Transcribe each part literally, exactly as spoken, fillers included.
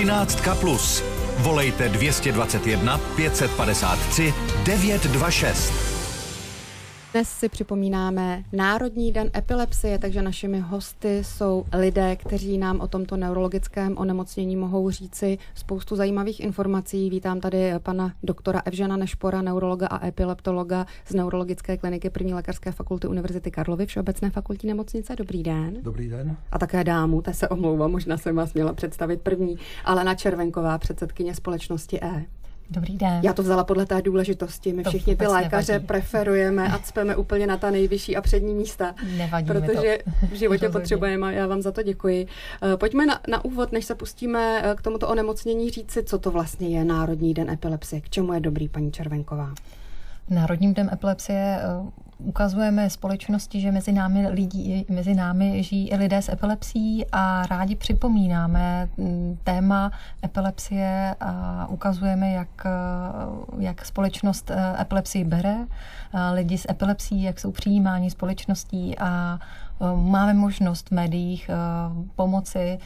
Třináctka plus. Volejte dvě stě dvacet jedna pět set padesát tři devět dva šest. Dnes si připomínáme Národní den epilepsie, takže našimi hosty jsou lidé, kteří nám o tomto neurologickém onemocnění mohou říci spoustu zajímavých informací. Vítám tady pana doktora Evžena Nešpora, neurologa a epileptologa z Neurologické kliniky první lékařské fakulty Univerzity Karlovy, Všeobecné fakultní nemocnice. Dobrý den. Dobrý den. A také dámu, té se omlouvám, možná jsem vás měla představit první, Alena Červenková, předsedkyně společnosti E. Dobrý den. Já to vzala podle té důležitosti. My to všichni ty lékaře nevadí. Preferujeme a cpeme úplně na ta nejvyšší a přední místa. Nevadí protože to. v životě potřebujeme a já vám za to děkuji. Pojďme na, na úvod, než se pustíme k tomuto onemocnění, říci, co to vlastně je Národní den epilepsie. K čemu je dobrý, paní Červenková? Národním dnem epilepsie ukazujeme společnosti, že mezi námi, lidí, mezi námi žijí i lidé s epilepsií a rádi připomínáme téma epilepsie a ukazujeme, jak, jak společnost epilepsii bere, lidi s epilepsií, jak jsou přijímáni společností a máme možnost v médiích pomoci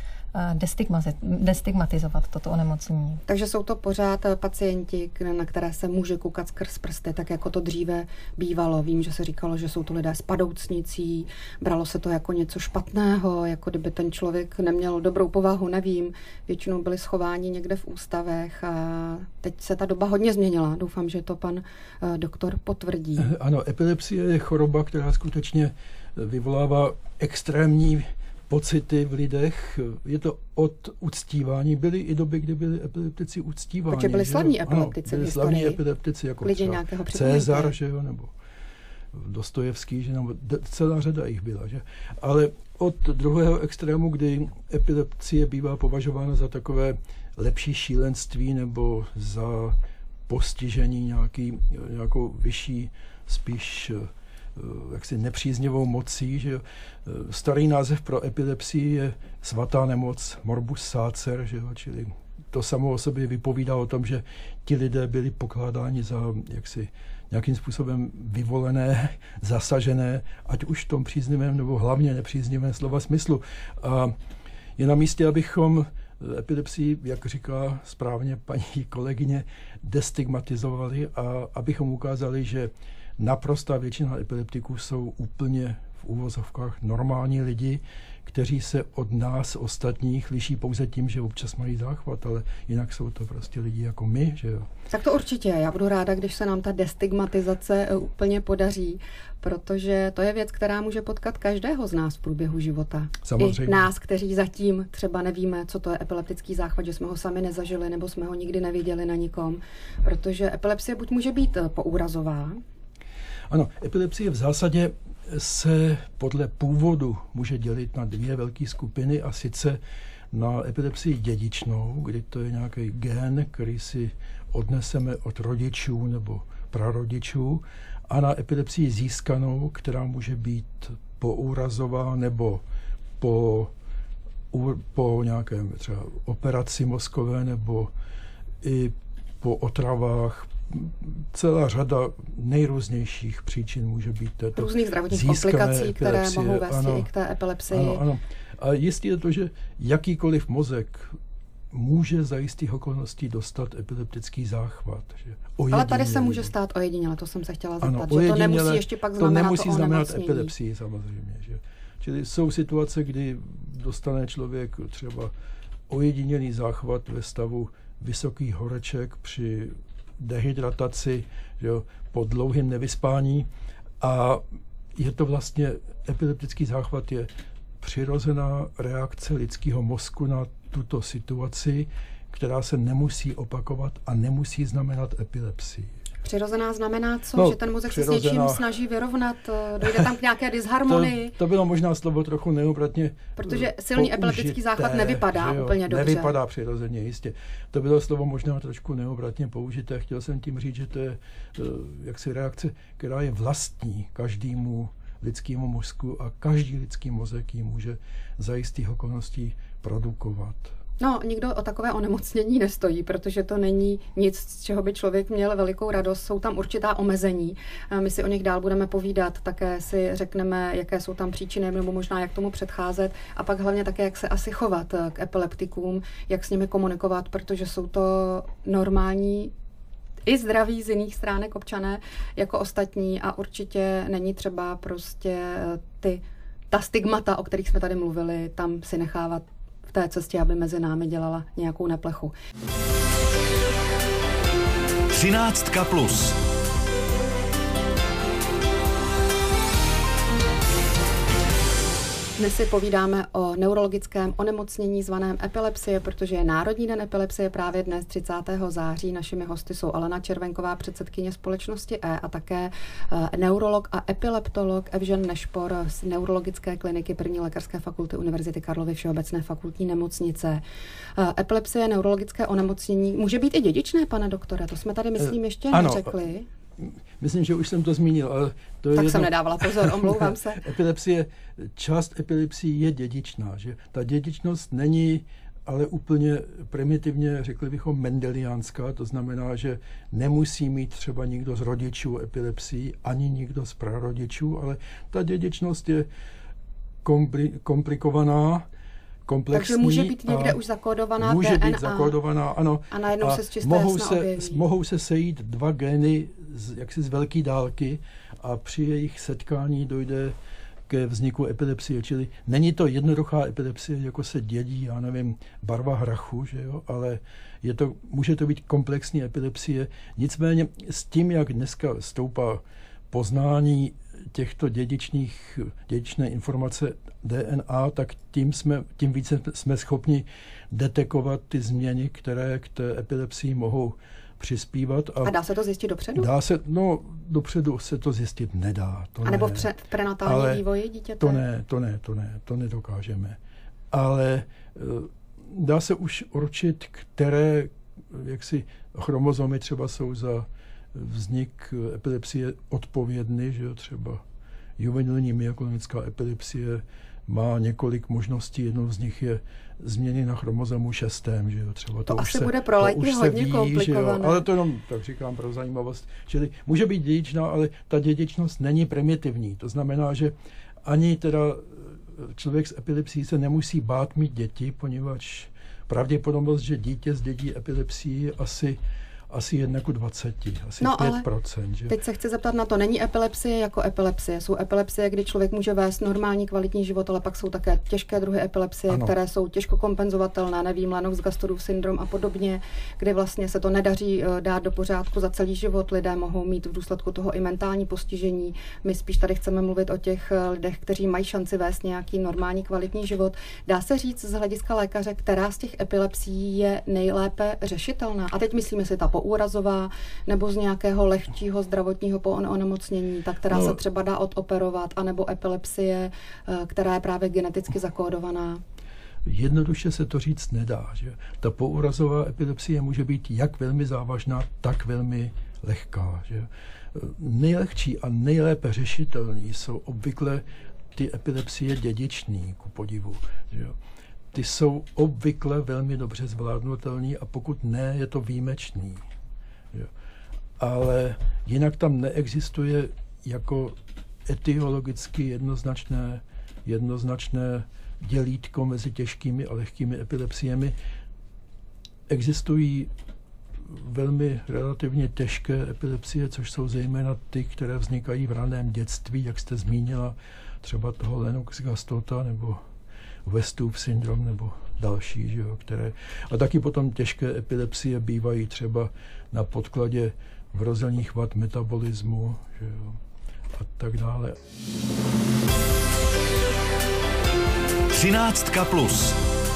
destigmatizovat toto onemocnění. Takže jsou to pořád pacienti, na které se může koukat skrz prsty, tak jako to dříve bývalo. Vím, že se říkalo, že jsou to lidé s padoucnicí, bralo se to jako něco špatného, jako kdyby ten člověk neměl dobrou povahu, nevím. Většinou byli schováni někde v ústavech a teď se ta doba hodně změnila. Doufám, že to pan doktor potvrdí. Ano, epilepsie je choroba, která skutečně vyvolává extrémní pocity v lidech. Je to od uctívání. Byly i doby, kdy byli epileptici uctíváni. Takže byli slavní epileptici ano, byli slavní epileptici, jako třeba Cezar, že jo, nebo Dostojevský, že nebo celá řada jich byla, že? Ale od druhého extrému, kdy epilepsie bývá považována za takové lepší šílenství nebo za postižení nějaký, nějakou vyšší, spíš jaksi nepříznivou mocí, že starý název pro epilepsii je svatá nemoc, morbus sacer, že jo, čili to samo o sobě vypovídá o tom, že ti lidé byli pokládáni za jaksi nějakým způsobem vyvolené, zasažené, ať už v tom příznivém nebo hlavně nepříznivém slova smyslu. A je na místě, abychom epilepsii, jak říká správně paní kolegyně, destigmatizovali a abychom ukázali, že naprostá většina epileptiků jsou úplně v úvozovkách normální lidi, kteří se od nás ostatních liší pouze tím, že občas mají záchvat, ale jinak jsou to prostě lidi jako my, že jo. Tak to určitě. Já budu ráda, když se nám ta destigmatizace úplně podaří, protože to je věc, která může potkat každého z nás v průběhu života. Samozřejmě. I nás, kteří zatím třeba nevíme, co to je epileptický záchvat, že jsme ho sami nezažili, nebo jsme ho nikdy neviděli na nikom, protože epilepsie buď může být poúrazová. Ano, epilepsie v zásadě se podle původu může dělit na dvě velké skupiny, a sice na epilepsii dědičnou, kdy to je nějaký gen, který si odneseme od rodičů nebo prarodičů, a na epilepsii získanou, která může být poúrazová nebo po, po nějakém třeba operaci mozkové nebo i po otravách. Celá řada nejrůznějších příčin může být této různých zdravotních komplikací, které epilepsie. mohou vést Ano, i k té epilepsii. Ano, ano. A jistě je to, že jakýkoliv mozek může za jistých okolností dostat epileptický záchvat. Že ale tady se může stát ojediněle, to jsem se chtěla zeptat, ano, že to nemusí ještě pak znamenat to nemusí to znamenat onemocnění. epilepsii samozřejmě. Že? Čili jsou situace, kdy dostane člověk třeba ojedinělý záchvat ve stavu vysokých horeček při dehydrataci, že jo, po dlouhém nevyspání, a je to vlastně, epileptický záchvat je přirozená reakce lidského mozku na tuto situaci, která se nemusí opakovat a nemusí znamenat epilepsii. Přirozená znamená co? No, že ten mozek přirozená... se s něčím snaží vyrovnat, dojde tam k nějaké disharmonii? To, to bylo možná slovo trochu neobratně protože silný použité, epileptický záchvat nevypadá úplně dobře. Nevypadá přirozeně, jistě. To bylo slovo možná trošku neobratně použité. Chtěl jsem tím říct, že to je jaksi reakce, která je vlastní každému lidskému mozku a každý lidský mozek ji může za jistých okolností produkovat. No, nikdo o takové onemocnění nestojí, protože to není nic, z čeho by člověk měl velikou radost. Jsou tam určitá omezení. My si o nich dál budeme povídat, také si řekneme, jaké jsou tam příčiny, nebo možná jak tomu předcházet, a pak hlavně také, jak se asi chovat k epileptikům, jak s nimi komunikovat, protože jsou to normální i zdraví z jiných stránek občané jako ostatní a určitě není třeba prostě ty, ta stigmata, o kterých jsme tady mluvili, tam si nechávat v té cestě, aby mezi námi dělala nějakou neplechu. Třináctka plus. Dnes si povídáme o neurologickém onemocnění zvaném epilepsie, protože je Národní den epilepsie právě dnes třicátého září. Našimi hosty jsou Alena Červenková, předsedkyně společnosti E, a také neurolog a epileptolog Evžen Nešpor z neurologické kliniky první lékařské fakulty Univerzity Karlovy Všeobecné fakultní nemocnice. Epilepsie, neurologické onemocnění, může být i dědičné, pane doktore? To jsme tady, myslím, ještě ano. neřekli. Myslím, že už jsem to zmínil, ale to je tak jedno... jsem nedávala pozor, omlouvám se. Epilepsie, část epilepsie je dědičná, že? Ta dědičnost není ale úplně primitivně, řekli bychom, mendeliánská, to znamená, že nemusí mít třeba nikdo z rodičů epilepsii, ani nikdo z prarodičů, ale ta dědičnost je kompli- komplikovaná, komplexní. Takže může být někde už zakódovaná může D N A. Může být zakódovaná, ano. A najednou a se z čisté mohou jasna se, objeví. mohou se sejít dva gény z, jaksi z velké dálky a při jejich setkání dojde ke vzniku epilepsie. Čili není to jednoduchá epilepsie, jako se dědí, já nevím, barva hrachu, že jo, ale je to, může to být komplexní epilepsie. Nicméně s tím, jak dneska stoupá poznání těchto dědičných, dědičné informace D N A, tak tím, jsme, tím více jsme schopni detekovat ty změny, které k té epilepsii mohou přispívat. A, a dá se to zjistit dopředu? Dá se, no dopředu se to zjistit nedá. To a nebo ne. v, pře- v prenatální ale vývoji dítěte? To ne, to ne, to ne, to nedokážeme. Ale dá se už určit, které jaksi chromozomy třeba jsou za vznik epilepsie odpovědný, že jo, třeba juvenilní myoklonická epilepsie má několik možností, jednou z nich je změny na chromozomu šestém, že jo, třeba to, to už asi se, bude pro léky hodně ví, komplikované. Ale to jenom, tak říkám, pro zajímavost. Čili může být dědičná, ale ta dědičnost není primitivní. To znamená, že ani teda člověk s epilepsií se nemusí bát mít děti, poněvadž pravděpodobnost, že dítě zdědí epilepsii je asi Asi jedna ku dvaceti, asi no, pět procent. Že? Teď se chci zeptat na to, není epilepsie jako epilepsie. Jsou epilepsie, kdy člověk může vést normální kvalitní život, ale pak jsou také těžké druhy epilepsie, ano. které jsou těžko kompenzovatelné, nevím, Lennox-Gastaudův syndrom a podobně, kdy vlastně se to nedaří dát do pořádku za celý život. Lidé mohou mít v důsledku toho i mentální postižení. My spíš tady chceme mluvit o těch lidech, kteří mají šanci vést nějaký normální kvalitní život. Dá se říct z hlediska lékaře, která z těch epilepsií je nejlépe řešitelná? A teď myslíme si ta poúrazová nebo z nějakého lehčího zdravotního onemocnění, ta, která no, se třeba dá odoperovat, anebo epilepsie, která je právě geneticky zakódovaná? Jednoduše se to říct nedá. Že? Ta poúrazová epilepsie může být jak velmi závažná, tak velmi lehká. Že? Nejlehčí a nejlépe řešitelný jsou obvykle ty epilepsie dědičný, ku podivu. Že? Ty jsou obvykle velmi dobře zvládnutelný a pokud ne, je to výjimečný. Jo. Ale jinak tam neexistuje jako etiologicky jednoznačné, jednoznačné dělítko mezi těžkými a lehkými epilepsiemi. Existují velmi relativně těžké epilepsie, což jsou zejména ty, které vznikají v raném dětství, jak jste zmínila, třeba toho Lennox-Gastauta nebo Westův syndrom nebo další, že jo, které... A taky potom těžké epilepsie bývají třeba na podkladě vrozených vad metabolismu, že jo, a tak dále. Třináctka plus.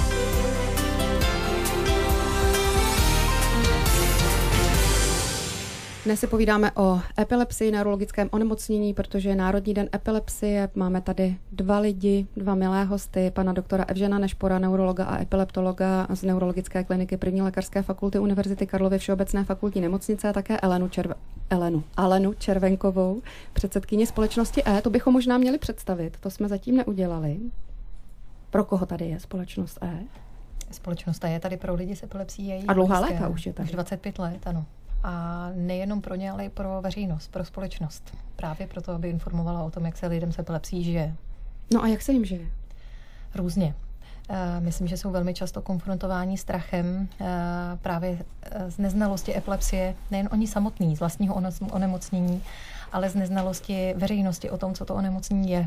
Dnes si povídáme o epilepsii, neurologickém onemocnění, protože je Národní den epilepsie. Máme tady dva lidi, dva milé hosty, pana doktora Evžena Nešpora, neurologa a epileptologa z neurologické kliniky první lékařské fakulty Univerzity Karlovy Všeobecné fakultní nemocnice a také Elenu, Červ- Elenu, Alenu Červenkovou, předsedkyni společnosti E. To bychom možná měli představit, to jsme zatím neudělali. Pro koho tady je společnost E? Společnost je tady pro lidi s epilepsií. A dlouhá léta už je tady. Už dvacet pět let, ano. A nejenom pro ně, ale i pro veřejnost, pro společnost. Právě proto, aby informovala o tom, jak se lidem s epilepsií žije. No a jak se jim žije? Různě. Myslím, že jsou velmi často konfrontováni strachem právě z neznalosti epilepsie, nejen oni samotní, z vlastního onemocnění, ale z neznalosti veřejnosti o tom, co to onemocnění je.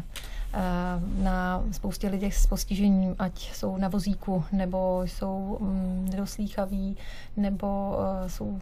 Na spoustě lidí s postižením, ať jsou na vozíku, nebo jsou nedoslýchaví, nebo jsou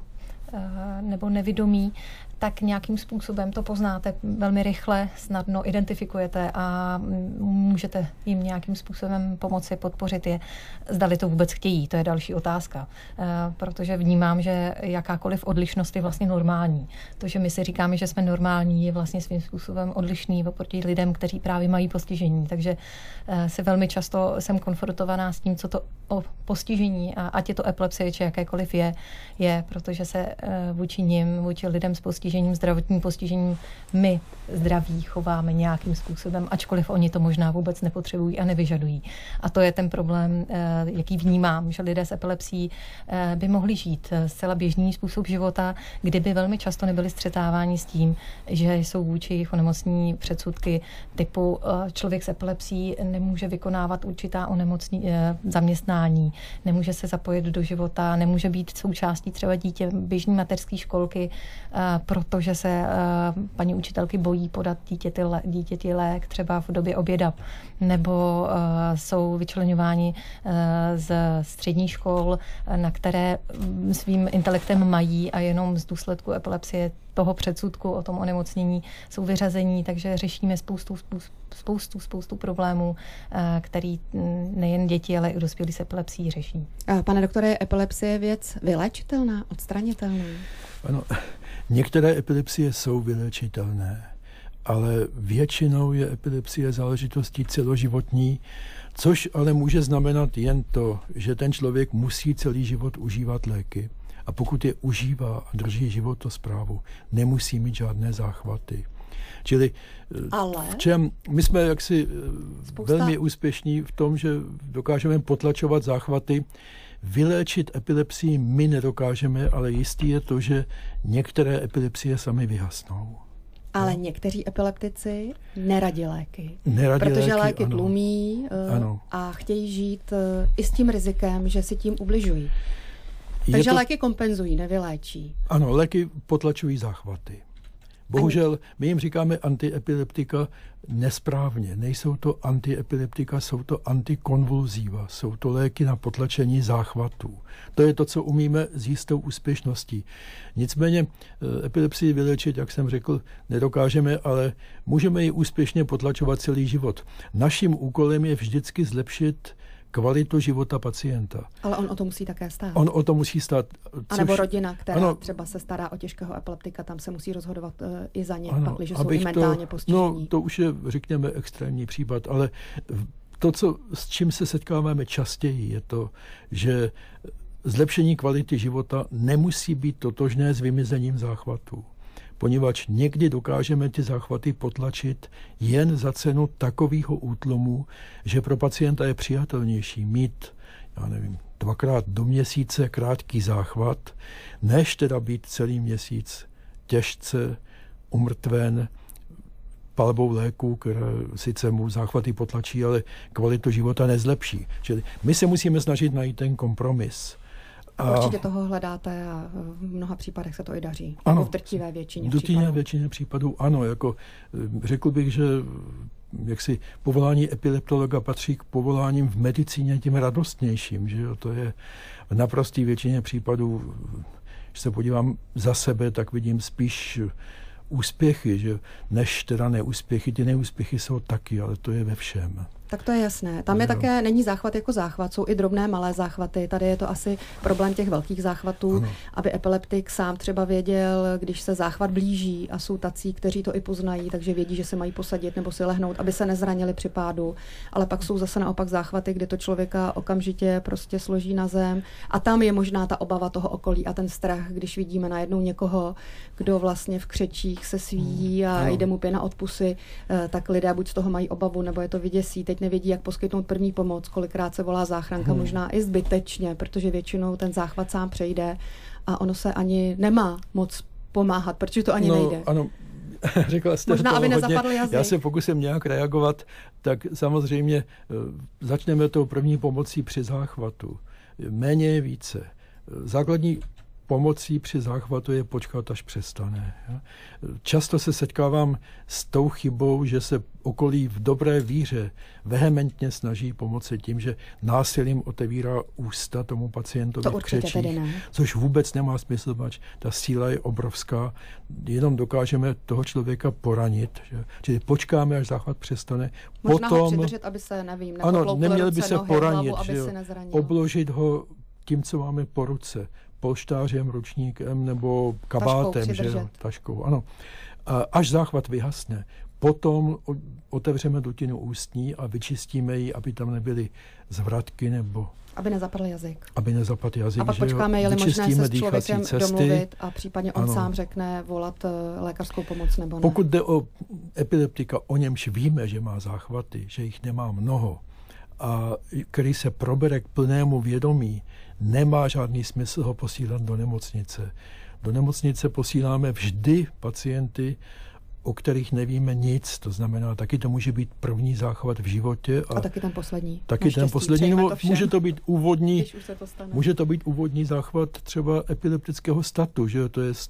nebo nevidomí, tak nějakým způsobem to poznáte velmi rychle, snadno identifikujete a můžete jim nějakým způsobem pomoci, podpořit je. Zdali to vůbec chtějí, to je další otázka. Protože vnímám, že jakákoliv odlišnost je vlastně normální. To, že my si říkáme, že jsme normální, je vlastně svým způsobem odlišný oproti lidem, kteří právě mají postižení. Takže se velmi často jsem konfrontovaná s tím, co to o postižení, a ať je to epilepsie, či jakékoliv je, je, protože se vůči nim, vůči lidem s postižením, zdravotním postižením, my zdraví chováme nějakým způsobem, ačkoliv oni to možná vůbec nepotřebují a nevyžadují. A to je ten problém, jaký vnímám, že lidé s epilepsií by mohli žít zcela běžný způsob života, kdyby velmi často nebyli střetáváni s tím, že jsou vůči jejich onemocnění předsudky typu člověk s epilepsií nemůže vykonávat určitá onemocnění, zaměstnání, nemůže se zapojit do života, nemůže být součástí třeba dítě běžné mateřské školky, protože se paní učitelky bojí podat dítěti, dítěti lék třeba v době oběda, nebo jsou vyčleňováni z středních škol, na které svým intelektem mají a jenom z důsledku epilepsie toho předsudku o tom onemocnění jsou vyřazení, takže řešíme spoustu, spoustu, spoustu problémů, který nejen děti, ale i dospělí s epilepsií řeší. Pane doktore, je epilepsie věc vyléčitelná, odstranitelná? Ano, některé epilepsie jsou vyléčitelné, ale většinou je epilepsie záležitostí celoživotní, což ale může znamenat jen to, že ten člověk musí celý život užívat léky. A pokud je užívá a drží životosprávu, nemusí mít žádné záchvaty. Čili ale... v čem my jsme jaksi Spousta... velmi úspěšní v tom, že dokážeme potlačovat záchvaty. Vyléčit epilepsii my nedokážeme, ale jistý je to, že některé epilepsie sami vyhasnou. Ale no. Někteří epileptici neradí léky. Neradí protože léky, léky ano. tlumí uh, ano. a chtějí žít uh, i s tím rizikem, že si tím ubližují. Takže to... léky kompenzují, nevyléčí. Ano, léky potlačují záchvaty. Bohužel my jim říkáme antiepileptika nesprávně. Nejsou to antiepileptika, jsou to antikonvulziva. Jsou to léky na potlačení záchvatů. To je to, co umíme s jistou úspěšností. Nicméně epilepsii vyléčit, jak jsem řekl, nedokážeme, ale můžeme ji úspěšně potlačovat celý život. Naším úkolem je vždycky zlepšit kvalitu života pacienta. Ale on o to musí také stát. On o to musí stát. Což... A nebo rodina, která ano, třeba se stará o těžkého epileptika, tam se musí rozhodovat uh, i za ně, ano, pakliže jsou i mentálně to, postižení. No, to už je, řekněme, extrémní případ, ale to, co, s čím se setkáváme častěji, je to, že zlepšení kvality života nemusí být totožné s vymizením záchvatů. Poněvadž někdy dokážeme ty záchvaty potlačit jen za cenu takového útlumu, že pro pacienta je přijatelnější mít, já nevím, dvakrát do měsíce krátký záchvat, než teda být celý měsíc těžce umrtven palbou léku, která sice mu záchvaty potlačí, ale kvalitu života nezlepší. Čili my se musíme snažit najít ten kompromis. A určitě toho hledáte a v mnoha případech se to i daří. Ano, jako v drtivé většině v drtivé většině případů ano. Jako, řekl bych, že jaksi povolání epileptologa patří k povoláním v medicíně tím radostnějším. Že jo? To je v naprosté většině případů, když se podívám za sebe, tak vidím spíš úspěchy, že než teda neúspěchy. Ty neúspěchy jsou taky, ale to je ve všem. Tak to je jasné. Tam je no. také, není záchvat jako záchvat, jsou i drobné malé záchvaty. Tady je to asi problém těch velkých záchvatů, ano. aby epileptik sám třeba věděl, když se záchvat blíží a jsou tací, kteří to i poznají, takže vědí, že se mají posadit nebo si lehnout, aby se nezranili při pádu. Ale pak jsou zase naopak záchvaty, kdy to člověka okamžitě prostě složí na zem. A tam je možná ta obava toho okolí a ten strach, když vidíme najednou někoho, kdo vlastně v křečích se svíjí a ano. jde mu pěna od pusy, tak lidé buď z toho mají obavu, nebo je to vyděsí. Teď nevědí, jak poskytnout první pomoc, kolikrát se volá záchranka, hmm. možná i zbytečně, protože většinou ten záchvat sám přejde a ono se ani nemá moc pomáhat, protože to ani no, nejde. Ano. Řekla jste možná, toho aby hodně. nezapadl jazyk. Já se pokusím nějak reagovat, tak samozřejmě začneme tou první pomocí při záchvatu. Méně je více. Základní pomocí při záchvatu je počkat, až přestane. Často se setkávám s tou chybou, že se okolí v dobré víře vehementně snaží pomoci tím, že násilím otevírá ústa tomu pacientovi v křečích, což vůbec nemá smysl, protože ta síla je obrovská. Jenom dokážeme toho člověka poranit. Že? Čili počkáme, až záchvat přestane. Možná potom, ho přidržet, aby se, nevím, ano, neměl by se nohy, poranit, hlavu, aby že se nezranil. Obložit ho tím, co máme po ruce. Polštářem, ručníkem nebo kabátem, taškou, že jo, taškou, ano. A až záchvat vyhasne, potom otevřeme dutinu ústní a vyčistíme ji, aby tam nebyly zvratky nebo... Aby nezapadl jazyk. Aby nezapadl jazyk, a pak že počkáme, je-li možné se s člověkem cesty. domluvit a případně on ano. sám řekne volat lékařskou pomoc nebo ne. Pokud jde o epileptika, o němž víme, že má záchvaty, že jich nemá mnoho, a který se probere k plnému vědomí, nemá žádný smysl ho posílat do nemocnice. Do nemocnice posíláme vždy pacienty, o kterých nevíme nic. To znamená, taky to může být první záchvat v životě. A, a taky ten poslední. Taky ten poslední. No, může to být úvodní, to může to být úvodní záchvat třeba epileptického statu, že to je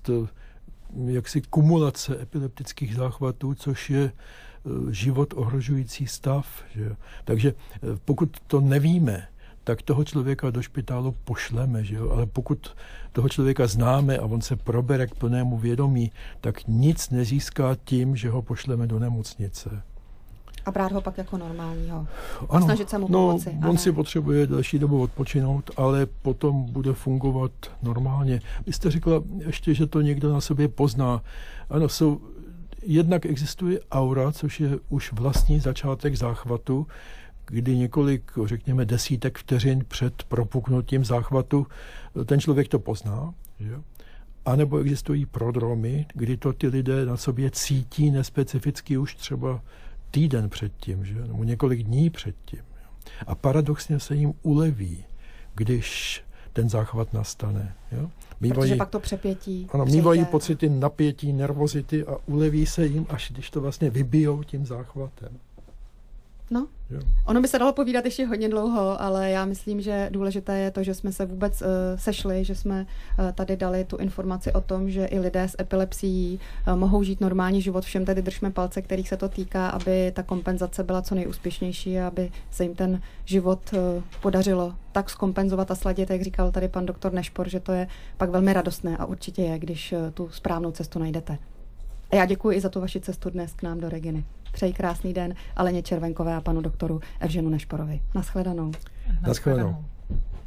jaksi kumulace epileptických záchvatů, což je život ohrožující stav. Že? Takže pokud to nevíme, tak toho člověka do špitálu pošleme, že jo? Ale pokud toho člověka známe a on se probere k plnému vědomí, tak nic nezíská tím, že ho pošleme do nemocnice. A brát ho pak jako normálního. A ano, snažit se mu no, pomoci. On si potřebuje další dobu odpočinout, ale potom bude fungovat normálně. Vy jste řekla ještě, že to někdo na sobě pozná. Ano, jsou, jednak existuje aura, což je už vlastní začátek záchvatu, kdy několik, řekněme, desítek vteřin před propuknutím záchvatu ten člověk to pozná. Že? A nebo existují prodromy, kdy to ty lidé na sobě cítí nespecificky už třeba týden předtím, že? Nebo několik dní předtím. A paradoxně se jim uleví, když ten záchvat nastane. Jo? Mývají, protože pak to přepětí ano, mývají pocity napětí, nervozity a uleví se jim, až když to vlastně vybijou tím záchvatem. No, jo. Ono by se dalo povídat ještě hodně dlouho, ale já myslím, že důležité je to, že jsme se vůbec uh, sešli, že jsme uh, tady dali tu informaci o tom, že i lidé s epilepsií uh, mohou žít normální život. Všem tedy držme palce, kterých se to týká, aby ta kompenzace byla co nejúspěšnější a aby se jim ten život uh, podařilo tak zkompenzovat a sladit, jak říkal tady pan doktor Nešpor, že to je pak velmi radostné a určitě je, když uh, tu správnou cestu najdete. A já děkuji i za tu vaši cestu dnes k nám do Reginy. Přeji krásný den Aleně Červenkové a panu doktoru Evženu Nešporovi. Naschledanou. Naschledanou.